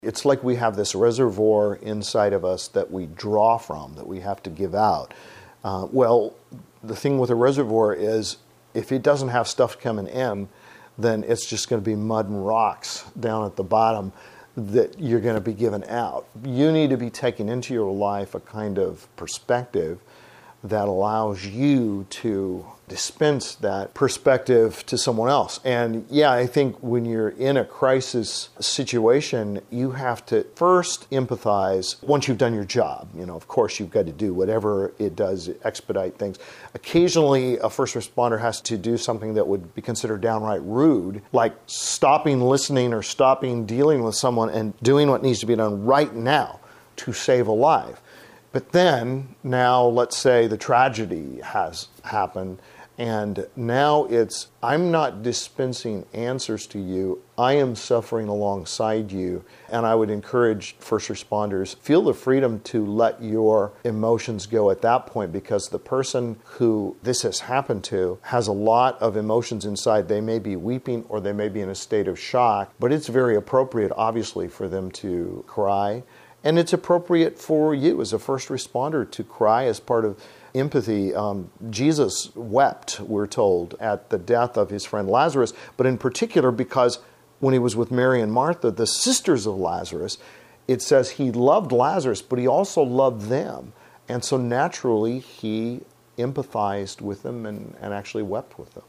It's like we have this reservoir inside of us that we draw from, that we have to give out. Well, the thing with a reservoir is if it doesn't have stuff coming in, then it's just going to be mud and rocks down at the bottom that you're going to be giving out. You need to be taking into your life a kind of perspective that allows you to dispense that perspective to someone else. And yeah, I think when you're in a crisis situation, you have to first empathize once you've done your job. Of course, you've got to do whatever it does, expedite things. Occasionally, a first responder has to do something that would be considered downright rude, like stopping listening or stopping dealing with someone and doing what needs to be done right now to save a life. But then, now, let's say the tragedy has happened, and now I'm not dispensing answers to you, I am suffering alongside you, and I would encourage first responders, feel the freedom to let your emotions go at that point, because the person who this has happened to has a lot of emotions inside. They may be weeping or they may be in a state of shock, but it's very appropriate, obviously, for them to cry. And it's appropriate for you as a first responder to cry as part of empathy. Jesus wept, we're told, at the death of his friend Lazarus, but in particular because when he was with Mary and Martha, the sisters of Lazarus, it says he loved Lazarus, but he also loved them. And so naturally, he empathized with them and actually wept with them.